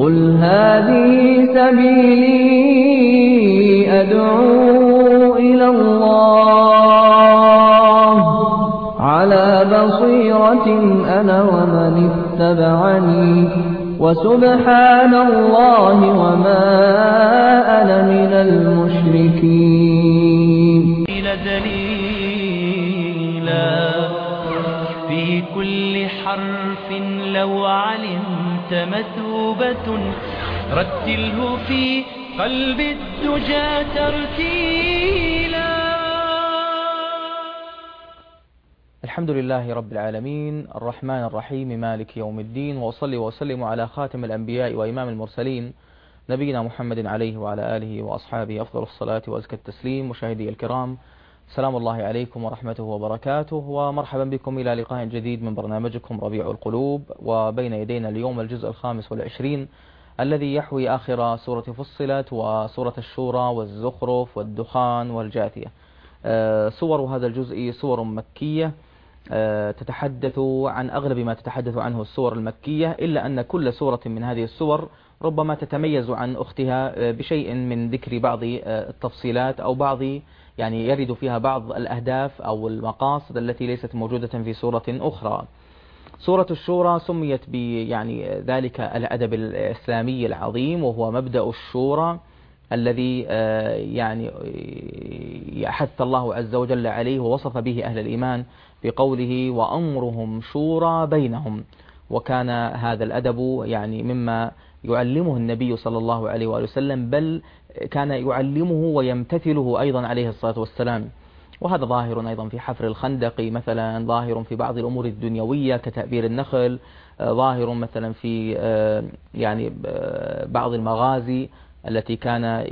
قل هذه سبيلي أدعو إلى الله على بصيرة أنا ومن اتبعني وسبحان الله وما أنا من المشركين. دليلا في كل حرف لو علمت مثوبة رتله في قلب الدجى ترتيلا. الحمد لله رب العالمين الرحمن الرحيم مالك يوم الدين، وأصلي وأسلم على خاتم الأنبياء وإمام المرسلين نبينا محمد عليه وعلى آله وأصحابه أفضل الصلاة وأزكى التسليم. مشاهدي الكرام، سلام الله عليكم ورحمته وبركاته، ومرحبا بكم إلى لقاء جديد من برنامجكم ربيع القلوب. وبين يدينا اليوم الجزء 25 الذي يحوي آخر سورة فصلت وسورة الشورى والزخرف والدخان والجاثية. صور هذا الجزء صور مكية تتحدث عن أغلب ما تتحدث عنه السور المكية، إلا أن كل سورة من هذه السور ربما تتميز عن أختها بشيء من ذكر بعض التفصيلات أو بعض يرد فيها بعض الأهداف أو المقاصد التي ليست موجودة في سورة أخرى. سورة الشورى سميت ذلك الأدب الإسلامي العظيم، وهو مبدأ الشورى الذي حث الله عز وجل عليه ووصف به أهل الإيمان بقوله وأمرهم شورى بينهم. وكان هذا الأدب مما يعلمه النبي صلى الله عليه وآله وسلم، بل كان يعلمه ويمتثله أيضا عليه الصلاة والسلام. وهذا ظاهر أيضا في حفر الخندق مثلا، ظاهر في بعض الأمور الدنيوية كتأبير النخل، ظاهر مثلا في بعض المغازي التي كان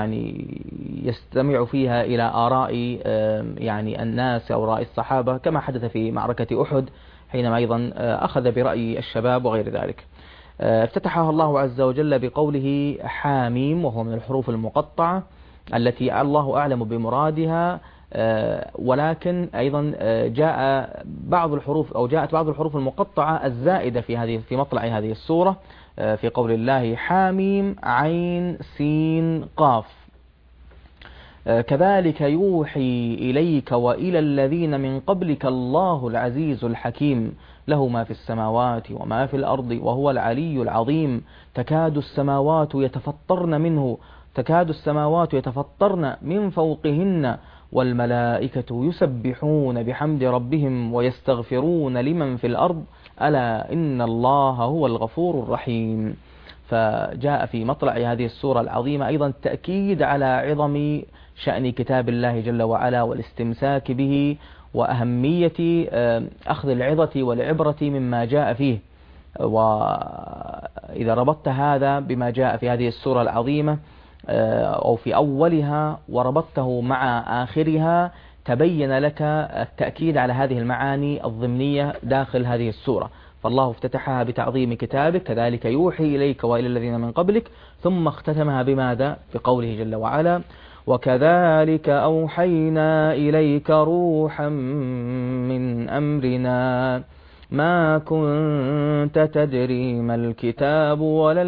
يستمع فيها إلى آراء الناس أو آراء الصحابة، كما حدث في معركة أحد حينما أيضا أخذ برأي الشباب وغير ذلك. افتتحها الله عز وجل بقوله حاميم، وهو من الحروف المقطعة التي الله أعلم بمرادها، ولكن أيضا جاءت بعض الحروف المقطعة الزائدة في مطلع هذه السورة، في قول الله حاميم عين سين قاف. كذلك يوحي إليك وإلى الذين من قبلك الله العزيز الحكيم له ما في السماوات وما في الأرض وهو العلي العظيم. تكاد السماوات يتفطرن من فوقهن والملائكة يسبحون بحمد ربهم ويستغفرون لمن في الأرض ألا إن الله هو الغفور الرحيم. فجاء في مطلع هذه السورة العظيمة أيضا التأكيد على عظم شأن كتاب الله جل وعلا والاستمساك به، وأهمية أخذ العظة والعبرة مما جاء فيه. وإذا ربطت هذا بما جاء في هذه السورة العظيمة أو في أولها وربطته مع آخرها، تبين لك التأكيد على هذه المعاني الضمنية داخل هذه السورة. فالله افتتحها بتعظيم كتابك، كذلك يوحي إليك وإلى الذين من قبلك، ثم اختتمها بماذا؟ بقوله جل وعلا وكذلك أوحينا إليك روحا من أمرنا ما كنت تدري ما الكتاب ولا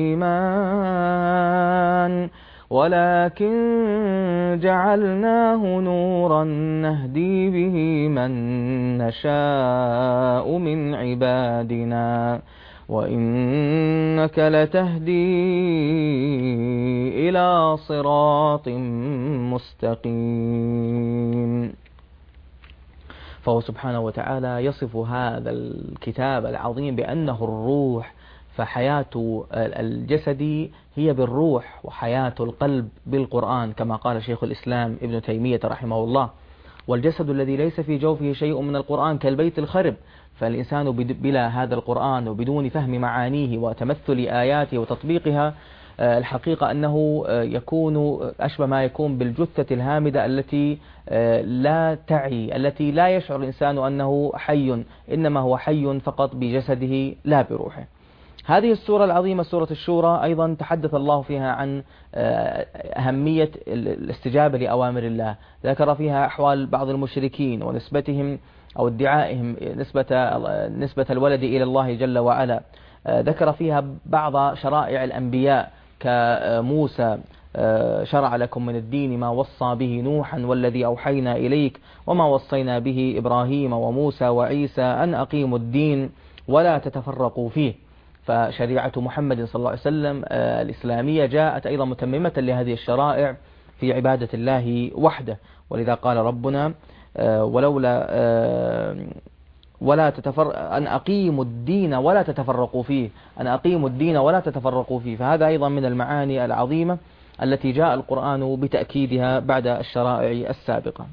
الإيمان ولكن جعلناه نورا نهدي به من نشاء من عبادنا وإنك لتهدي إلى صراط مستقيم. فهو سبحانه وتعالى يصف هذا الكتاب العظيم بأنه الروح، فحياة الجسد هي بالروح وحياة القلب بالقرآن، كما قال شيخ الإسلام ابن تيمية رحمه الله. والجسد الذي ليس في جوفه شيء من القرآن كالبيت الخرب، فالإنسان بلا هذا القرآن وبدون فهم معانيه وتمثل آياته وتطبيقها، الحقيقة أنه يكون أشبه ما يكون بالجثة الهامدة التي لا تعي، التي لا يشعر الإنسان أنه حي، إنما هو حي فقط بجسده لا بروحه. هذه السورة العظيمة سورة الشورى أيضا تحدث الله فيها عن أهمية الاستجابة لأوامر الله، ذكر فيها أحوال بعض المشركين ونسبتهم أو ادعائهم نسبة الولد إلى الله جل وعلا، ذكر فيها بعض شرائع الأنبياء كموسى: شرع لكم من الدين ما وصى به نوحا والذي أوحينا إليك وما وصينا به إبراهيم وموسى وعيسى أن أقيموا الدين ولا تتفرقوا فيه. فشريعة محمد صلى الله عليه وسلم الإسلامية جاءت أيضا متممة لهذه الشرائع في عبادة الله وحده. ولذا قال ربنا: أن أقيموا الدين ولا تتفرقوا فيه، أن أقيموا الدين ولا تتفرقوا فيه. فهذا أيضا من المعاني العظيمة التي جاء القرآن بتأكيدها بعد الشرائع السابقة.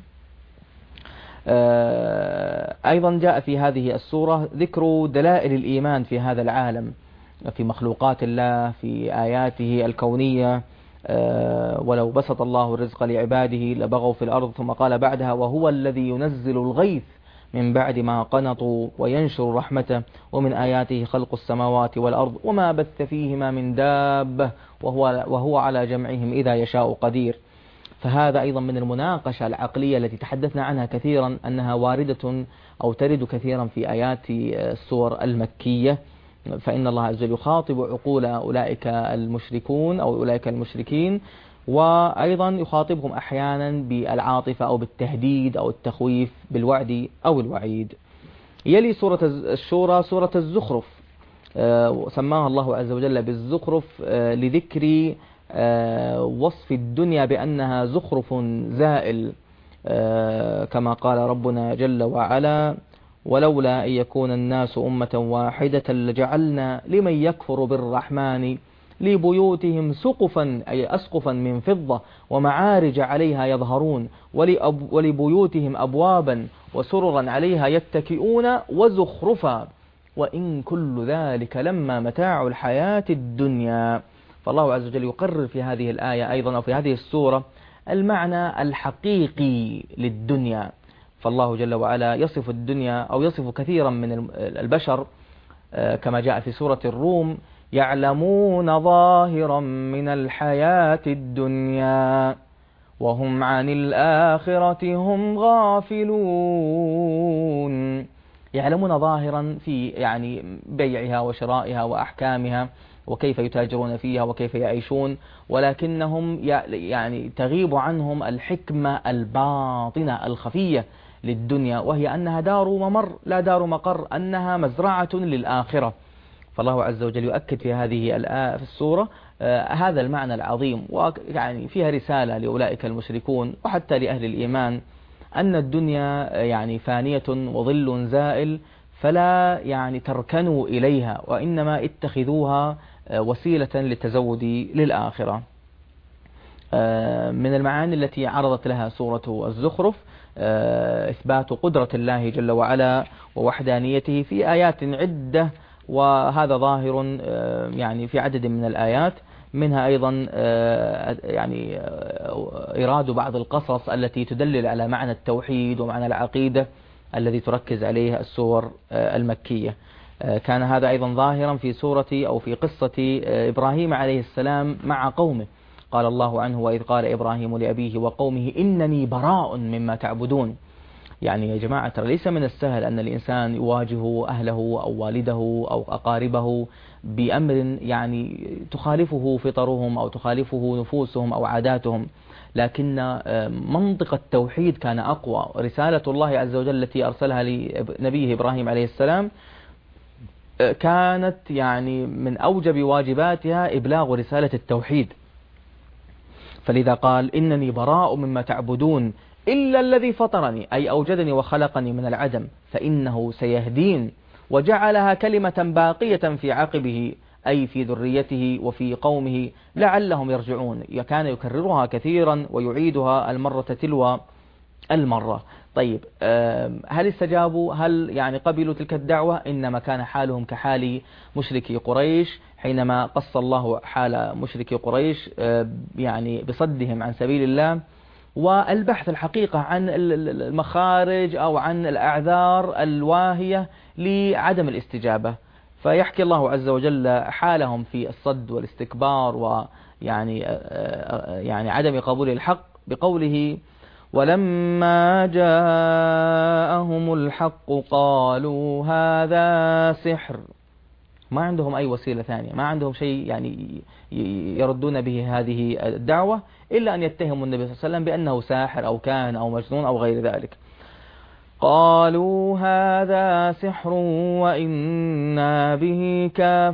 أيضا جاء في هذه السورة ذكر دلائل الإيمان في هذا العالم، في مخلوقات الله، في آياته الكونية. ولو بسط الله الرزق لعباده لبغوا في الأرض، ثم قال بعدها: وهو الذي ينزل الغيث من بعد ما قنطوا وينشر رحمته ومن آياته خلق السماوات والأرض وما بث فيهما من دابة وهو على جمعهم إذا يشاء قدير. فهذا أيضا من المناقشة العقلية التي تحدثنا عنها كثيرا، أنها واردة أو ترد كثيرا في آيات السور المكية. فإن الله عز وجل يخاطب عقول أولئك المشركون أو أولئك المشركين، وأيضا يخاطبهم أحيانا بالعاطفة أو بالتهديد أو التخويف، بالوعد أو الوعيد. يلي سورة الشورى سورة الزخرف، سماها الله عز وجل بالزخرف لذكر وصف الدنيا بأنها زخرف زائل، كما قال ربنا جل وعلا: ولولا أن يكون الناس أمة واحدة لجعلنا لمن يكفر بالرحمن لبيوتهم سقفا أي أسقفا من فضة ومعارج عليها يظهرون ولبيوتهم أبوابا وسررا عليها يتكئون وزخرفا وإن كل ذلك لما متاع الحياة الدنيا. فالله عز وجل يقرر في هذه الآية أيضا أو في هذه السورة المعنى الحقيقي للدنيا. فالله جل وعلا يصف الدنيا أو يصف كثيرا من البشر كما جاء في سورة الروم: يعلمون ظاهرا من الحياة الدنيا وهم عن الآخرة هم غافلون. يعلمون ظاهرا في يعني بيعها وشرائها وأحكامها وكيف يتاجرون فيها وكيف يعيشون، ولكنهم يعني تغيب عنهم الحكمة الباطنة الخفية للدنيا، وهي أنها دار ممر لا دار مقر، أنها مزرعة للآخرة. فالله عز وجل يؤكد في هذه في السورة هذا المعنى العظيم، ويعني فيها رسالة لأولئك المشركون وحتى لأهل الإيمان أن الدنيا يعني فانية وظل زائل، فلا يعني تركنوا إليها، وإنما اتخذوها وسيلة للتزود للآخرة. من المعاني التي عرضت لها سورة الزخرف إثبات قدرة الله جل وعلا ووحدانيته في آيات عدة، وهذا ظاهر يعني في عدد من الآيات، منها أيضا يعني إيراد بعض القصص التي تدلل على معنى التوحيد ومعنى العقيدة الذي تركز عليه السور المكية. كان هذا أيضا ظاهرا في سورة أو في قصة إبراهيم عليه السلام مع قومه. قال الله عنه: وإذ قال إبراهيم لأبيه وقومه إنني براء مما تعبدون. يعني يا جماعة ترى ليس من السهل أن الإنسان يواجه أهله أو والده أو أقاربه بأمر يعني تخالفه فطرهم أو تخالفه نفوسهم أو عاداتهم، لكن منطق التوحيد كان أقوى. رسالة الله عز وجل التي أرسلها لنبيه إبراهيم عليه السلام كانت يعني من أوجب واجباتها إبلاغ رسالة التوحيد، فلذا قال: إنني براء مما تعبدون إلا الذي فطرني، أي أوجدني وخلقني من العدم فإنه سيهدين، وجعلها كلمة باقية في عقبه أي في ذريته وفي قومه لعلهم يرجعون. كان يكررها كثيرا ويعيدها المرة تلو المرة. طيب هل استجابوا؟ هل يعني قبلوا تلك الدعوة؟ إنما كان حالهم كحال مشركي قريش حينما قص الله حال مشركي قريش يعني بصدهم عن سبيل الله والبحث الحقيقة عن المخارج أو عن الأعذار الواهية لعدم الاستجابة. فيحكي الله عز وجل حالهم في الصد والاستكبار ويعني عدم قبول الحق بقوله: ولما جاءهم الحق قالوا هذا سحر ما عندهم أي وسيلة ثانية، ما عندهم شيء يعني يردون به هذه الدعوة إلا أن يتهموا النبي صلى الله عليه وسلم بأنه ساحر أو كاهن أو مجنون أو غير ذلك. قالوا هذا سحر وإنا به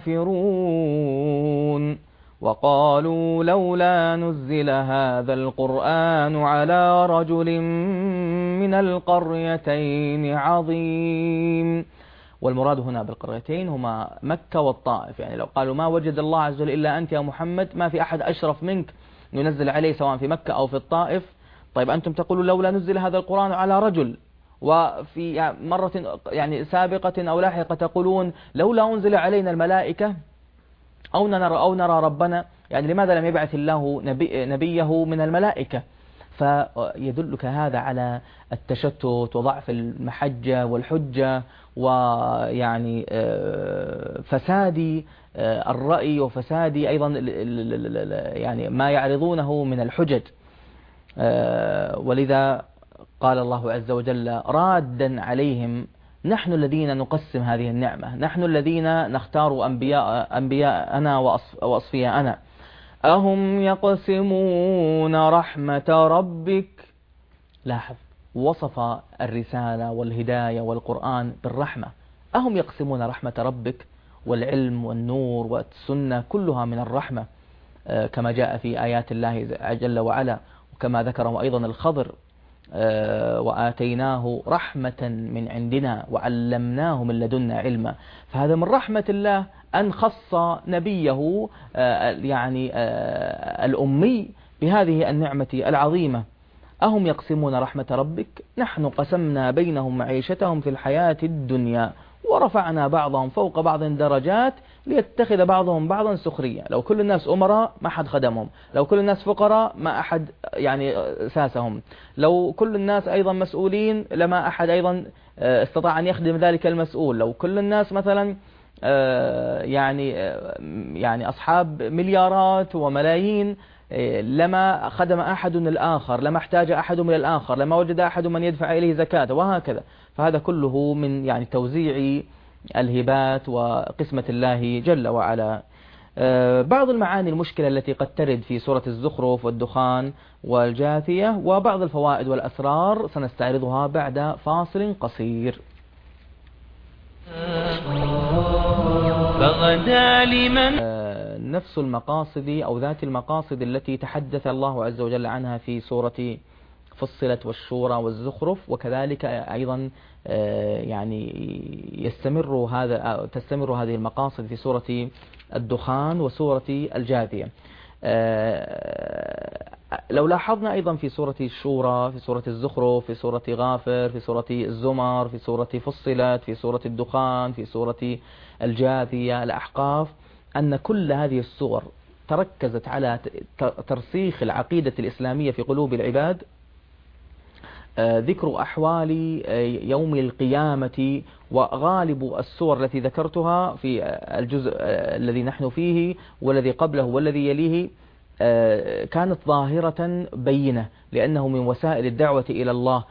كافرون، وقالوا لولا نزل هذا القرآن على رجل من القريتين عظيم. والمراد هنا بالقريتين هما مكة والطائف، يعني لو قالوا ما وجد الله عز وجل إلا أنت يا محمد، ما في أحد أشرف منك ينزل عليه سواء في مكة أو في الطائف. طيب أنتم تقولوا لولا نزل هذا القرآن على رجل، وفي مرة يعني سابقة أو لاحقة تقولون لولا أنزل علينا الملائكة أو نرى ربنا، يعني لماذا لم يبعث الله نبيه من الملائكة؟ فيدلك هذا على التشتت وضعف المحجة والحجة، ويعني فساد الرأي وفساد أيضا يعني ما يعرضونه من الحجج. ولذا قال الله عز وجل رادا عليهم: نحن الذين نقسم هذه النعمة، نحن الذين نختار أنبياءنا وأصفياءنا. أهم يقسمون رحمة ربك. لاحظ، وصف الرسالة والهداية والقرآن بالرحمة. أهم يقسمون رحمة ربك، والعلم والنور والسنة كلها من الرحمة، كما جاء في آيات الله جل وعلا، وكما ذكره أيضا الخضر: وآتيناه رحمة من عندنا وعلمناه من لدنا علما. فهذا من رحمة الله أن خص نبيه يعني الأمي بهذه النعمة العظيمة. أهم يقسمون رحمة ربك، نحن قسمنا بينهم معيشتهم في الحياة الدنيا ورفعنا بعضهم فوق بعض درجات ليتخذ بعضهم بعضا سخريا. لو كل الناس أمراء ما أحد خدمهم، لو كل الناس فقراء ما أحد يعني ساسهم، لو كل الناس أيضا مسؤولين لما أحد أيضا استطاع أن يخدم ذلك المسؤول، لو كل الناس مثلا يعني أصحاب مليارات وملايين لما خدم أحد الآخر، لما احتاج أحد من الآخر، لما وجد أحد من يدفع إليه زكاة، وهكذا. فهذا كله من يعني توزيع الهبات وقسمة الله جل وعلا. بعض المعاني المشكلة التي قد ترد في سورة الزخرف والدخان والجاثية، وبعض الفوائد والأسرار سنستعرضها بعد فاصل قصير. فغدا لمن نفس المقاصد أو ذات المقاصد التي تحدث الله عز وجل عنها في سورة فصلت والشورى والزخرف، وكذلك أيضا يعني تستمر هذه المقاصد في سورة الدخان وسورة الجاثية. لو لاحظنا أيضا في سورة الشورى، في سورة الزخرف، في سورة غافر، في سورة الزمر، في سورة فصلت، في سورة الدخان، في سورة الجاثية، الأحقاف، أن كل هذه السور تركزت على ترسيخ العقيدة الإسلامية في قلوب العباد، ذكر أحوال يوم القيامة. وغالب السور التي ذكرتها في الجزء الذي نحن فيه والذي قبله والذي يليه كانت ظاهرة بينة، لأنه من وسائل الدعوة إلى الله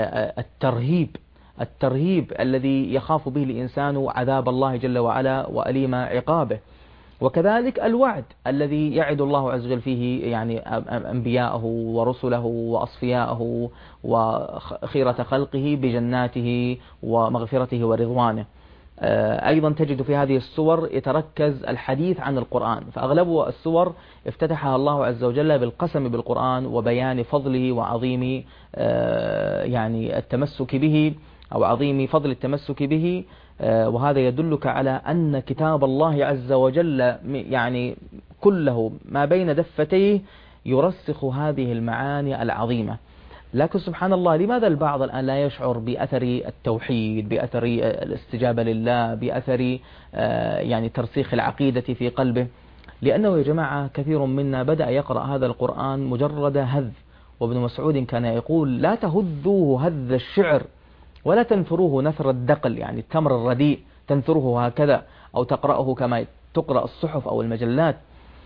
الترهيب الذي يخاف به الإنسان عذاب الله جل وعلا وأليم عقابه، وكذلك الوعد الذي يعد الله عز وجل فيه يعني أنبياءه ورسله وأصفياءه وخيرة خلقه بجناته ومغفرته ورضوانه. أيضا تجد في هذه السور يتركز الحديث عن القرآن، فأغلب السور افتتحها الله عز وجل بالقسم بالقرآن وبيان فضله وعظيم يعني التمسك به أو عظيم فضل التمسك به. وهذا يدلك على أن كتاب الله عز وجل يعني كله ما بين دفتيه يرسخ هذه المعاني العظيمة. لكن سبحان الله، لماذا البعض الآن لا يشعر بأثر التوحيد، بأثر الاستجابة لله، بأثر يعني ترسيخ العقيدة في قلبه؟ لأنه يا جماعة كثير منا بدأ يقرأ هذا القرآن مجرد هذ، وابن مسعود كان يقول: لا تهذوه هذ الشعر ولا تنثروه نثر الدقل، يعني التمر الرديء تنثره هكذا أو تقرأه كما تقرأ الصحف أو المجلات.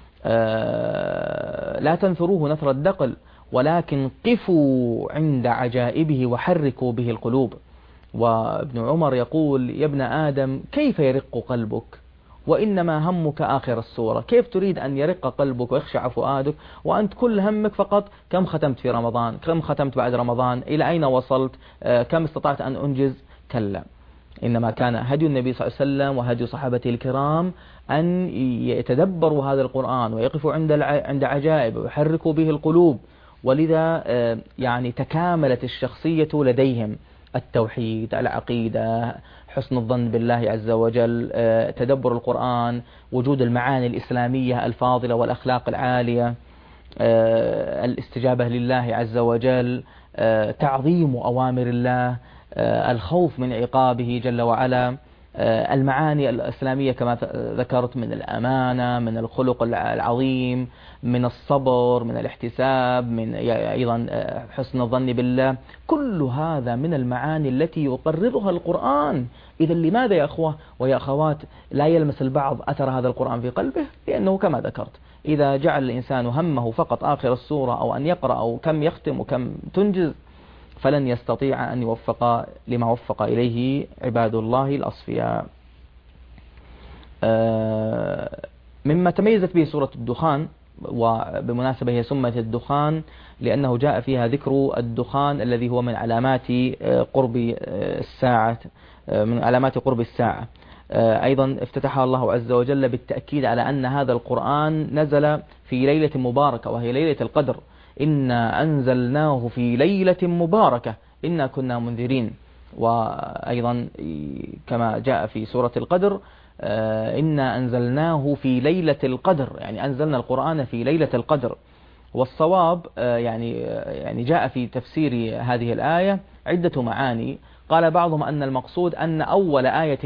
لا تنثروه نثر الدقل، ولكن قفوا عند عجائبه وحركوا به القلوب. وابن عمر يقول: يا ابن آدم كيف يرق قلبك وإنما همك آخر السورة. كيف تريد أن يرق قلبك ويخشع فؤادك وأنت كل همك فقط كم ختمت في رمضان، كم ختمت بعد رمضان، إلى أين وصلت، كم استطعت أن أنجز؟ كلا، إنما كان هدي النبي صلى الله عليه وسلم وهدي صحابته الكرام أن يتدبروا هذا القرآن ويقفوا عند عجائب ويحركوا به القلوب. ولذا يعني تكاملت الشخصية لديهم: التوحيد، العقيدة، حسن الظن بالله عز وجل، تدبر القرآن، وجود المعاني الإسلامية الفاضلة والأخلاق العالية، الاستجابة لله عز وجل، تعظيم أوامر الله، الخوف من عقابه جل وعلا، المعاني الإسلامية كما ذكرت من الأمانة، من الخلق العظيم، من الصبر، من الاحتساب، من أيضا حسن الظن بالله. كل هذا من المعاني التي يقررها القرآن. إذا لماذا يا أخوة ويا أخوات لا يلمس البعض أثر هذا القرآن في قلبه؟ لأنه كما ذكرت إذا جعل الإنسان همه فقط آخر السورة أو أن يقرأ أو كم يختم وكم تنجز فلن يستطيع أن يوفق لما وفق إليه عباد الله الأصفياء. مما تميزت به سورة الدخان، وبمناسبة هي سمت الدخان لأنه جاء فيها ذكر الدخان الذي هو من علامات قرب الساعة، من علامات قرب الساعة. أيضا افتتحها الله عز وجل بالتأكيد على أن هذا القرآن نزل في ليلة مباركة وهي ليلة القدر. إنا أنزلناه في ليلة مباركة إنا كنا منذرين. وأيضا كما جاء في سورة القدر إنا أنزلناه في ليلة القدر، يعني أنزلنا القرآن في ليلة القدر. والصواب يعني جاء في تفسير هذه الآية عدة معاني. قال بعضهم أن المقصود أن أول آية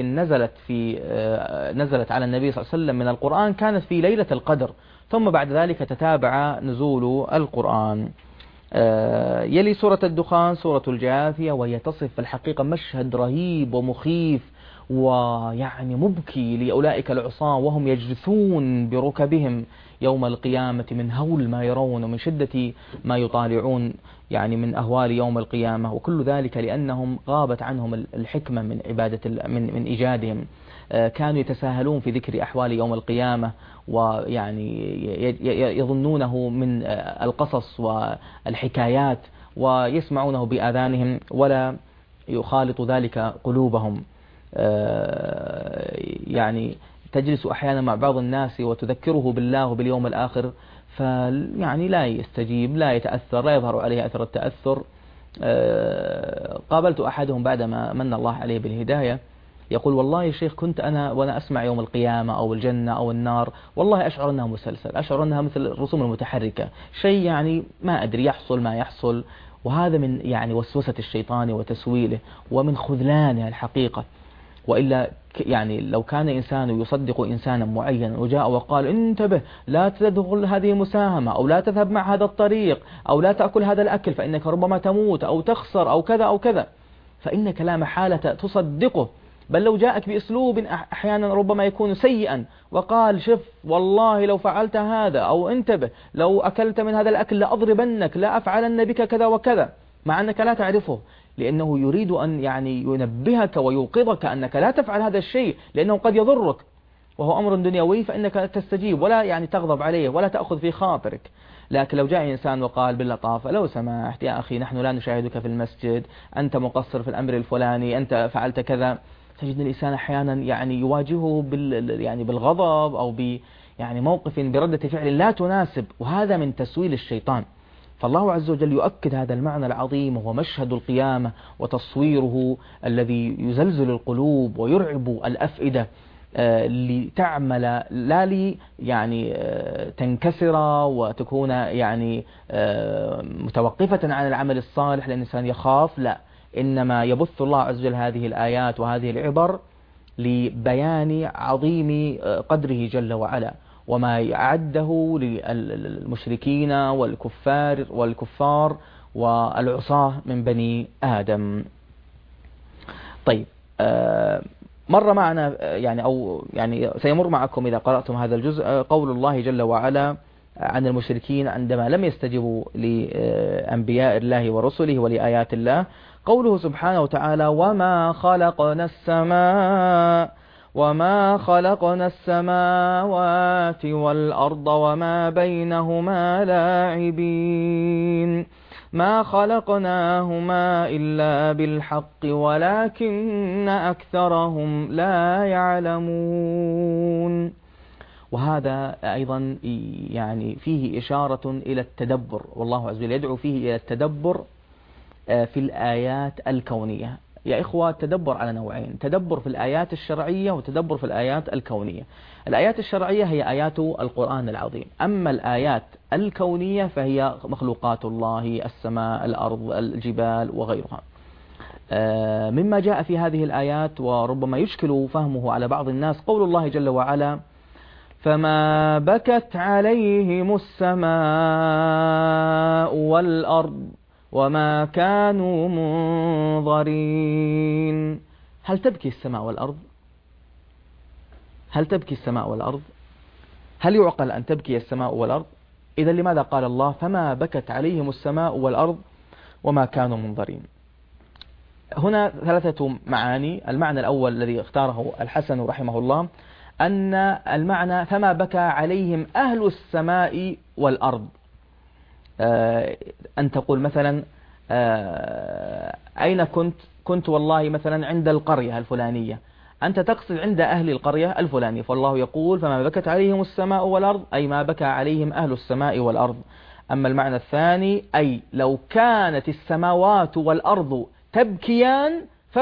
نزلت على النبي صلى الله عليه وسلم من القرآن كانت في ليلة القدر، ثم بعد ذلك تتابع نزول القرآن. يلي سورة الدخان سورة الجاثية، وهي تصف في الحقيقة مشهد رهيب ومخيف ويعني مبكي لأولئك العصاة وهم يجثون بركبهم يوم القيامة من هول ما يرون ومن شدة ما يطالعون يعني من أهوال يوم القيامة، وكل ذلك لأنهم غابت عنهم الحكمة من عبادة من إيجادهم. كانوا يتساهلون في ذكر أحوال يوم القيامة، ويعني يظنونه من القصص والحكايات ويسمعونه بآذانهم ولا يخالط ذلك قلوبهم. يعني تجلس أحيانا مع بعض الناس وتذكره بالله وباليوم الآخر فيعني لا يستجيب، لا يتأثر، لا يظهر عليه أثر التأثر. قابلت أحدهم بعدما من الله عليه بالهداية يقول: والله يا شيخ كنت أنا وأنا أسمع يوم القيامة أو الجنة أو النار والله أشعر أنها مسلسل، أشعر أنها مثل الرسوم المتحركة، شيء يعني ما أدري يحصل ما يحصل. وهذا من يعني وسوسة الشيطان وتسويله ومن خذلانه الحقيقة. وإلا يعني لو كان إنسان يصدق إنسانا معينا وجاء وقال: انتبه لا تدخل هذه المساهمة أو لا تذهب مع هذا الطريق أو لا تأكل هذا الأكل فإنك ربما تموت أو تخسر أو كذا أو كذا، فإنك لا محالة تصدقه. بل لو جاءك بأسلوب أحيانا ربما يكون سيئا وقال: شف والله لو فعلت هذا أو انتبه لو أكلت من هذا الأكل لأضربنك لا أفعلن بك كذا وكذا، مع أنك لا تعرفه، لأنه يريد أن يعني ينبهك ويوقظك أنك لا تفعل هذا الشيء لأنه قد يضرك وهو أمر دنيوي، فإنك تستجيب ولا يعني تغضب عليه ولا تأخذ في خاطرك. لكن لو جاء إنسان وقال باللطافة: لو سمحت يا أخي نحن لا نشاهدك في المسجد، أنت مقصر في الأمر الفلاني، أنت فعلت كذا، تجد الإنسان أحيانا يعني يواجهه بالغضب أو يعني موقف بردة فعل لا تناسب، وهذا من تسويل الشيطان. فالله عز وجل يؤكد هذا المعنى العظيم وهو مشهد القيامة وتصويره الذي يزلزل القلوب ويرعب الأفئدة لتعمل لا لي يعني تنكسر وتكون يعني متوقفة عن العمل الصالح لأن الإنسان يخاف، لا، إنما يبث الله عز وجل هذه الآيات وهذه العبر لبيان عظيم قدره جل وعلا وما أعده للمشركين والكفار والعصاة من بني آدم. طيب، مر معنا يعني سيمر معكم إذا قرأتم هذا الجزء قول الله جل وعلا عن المشركين عندما لم يستجيبوا لأنبياء الله ورسله ولآيات الله. قوله سبحانه وتعالى: وما خلقنا السماء وما خلقنا السماوات والأرض وما بينهما لاعبين ما خلقناهما إلا بالحق ولكن أكثرهم لا يعلمون. وهذا أيضا يعني فيه إشارة إلى التدبر، والله عز وجل يدعو فيه إلى التدبر في الآيات الكونية. يا إخوة، التدبر على نوعين: تدبر في الآيات الشرعية وتدبر في الآيات الكونية. الآيات الشرعية هي آيات القرآن العظيم، أما الآيات الكونية فهي مخلوقات الله، السماء، الأرض، الجبال وغيرها. مما جاء في هذه الآيات وربما يشكل فهمه على بعض الناس قول الله جل وعلا: فما بكت عليهم السماء والأرض وما كانوا منظرين. هل تبكي السماء والأرض؟ هل تبكي السماء والأرض؟ هل يعقل أن تبكي السماء والأرض؟ إذا لماذا قال الله فما بكت عليهم السماء والأرض وما كانوا منظرين؟ هنا ثلاثة معاني. المعنى الأول الذي اختاره الحسن رحمه الله أن المعنى فما بكى عليهم أهل السماء والأرض. أن تقول مثلا أين كنت والله مثلا عند القرية الفلانية، أنت تقصد عند أهل القرية الفلانية، فالله يقول فما بكت عليهم السماء والأرض، أي ما بكى عليهم أهل السماء والأرض. أما المعنى الثاني أي لو كانت السماوات والأرض تبكيان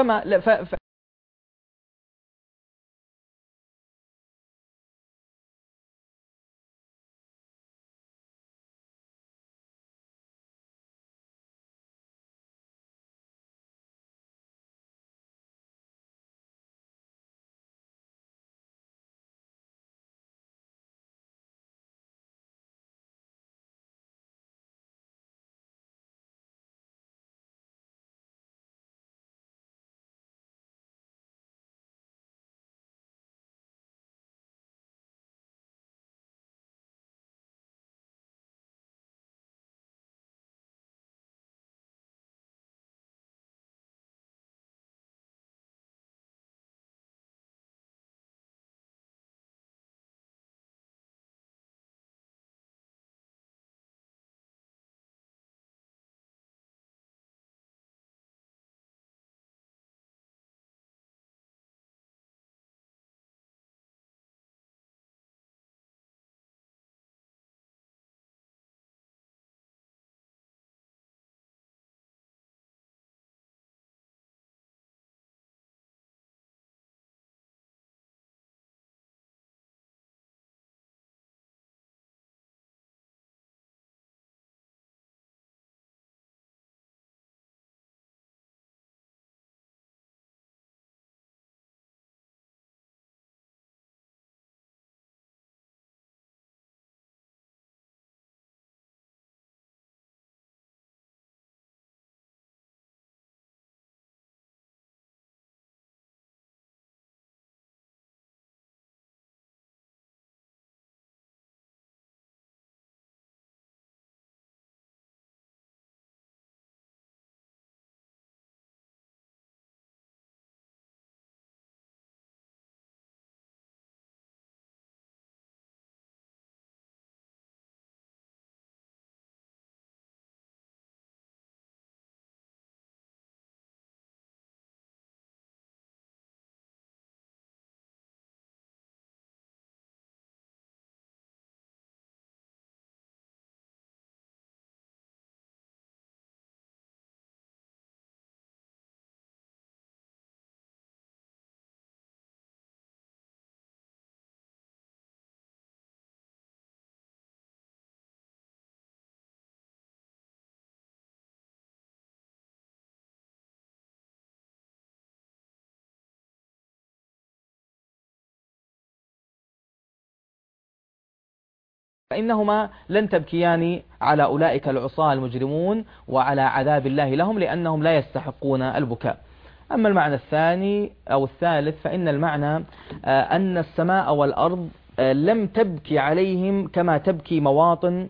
فإنهما لن تبكيان على أولئك العصاة المجرمون وعلى عذاب الله لهم، لأنهم لا يستحقون البكاء. أما المعنى الثاني أو الثالث فإن المعنى أن السماء والأرض لم تبكي عليهم كما تبكي مواطن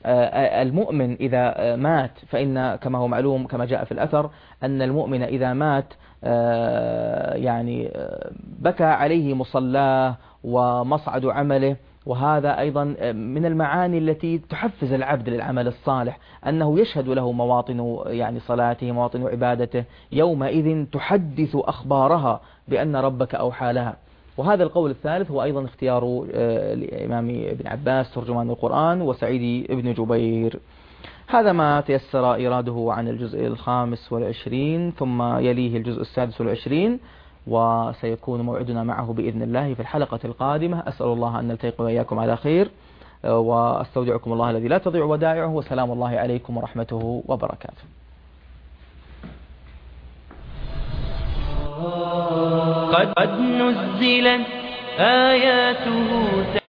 المؤمن إذا مات، فإن كما هو معلوم كما جاء في الأثر أن المؤمن إذا مات يعني بكى عليه مصلاه ومصعد عمله. وهذا أيضا من المعاني التي تحفز العبد للعمل الصالح، أنه يشهد له مواطن يعني صلاته، مواطن عبادته، يومئذ تحدث أخبارها بأن ربك أوحى لها. وهذا القول الثالث هو أيضا اختيار الإمام ابن عباس ترجمان القرآن وسعيد بن جبير. هذا ما تيسر إراده عن الجزء 25، ثم يليه الجزء 26، وسيكون موعدنا معه بإذن الله في الحلقة القادمة. أسأل الله أن نلتقي وإياكم على خير، وأستودعكم الله الذي لا تضيع ودائعه، وسلام الله عليكم ورحمته وبركاته. قد نزلت آياته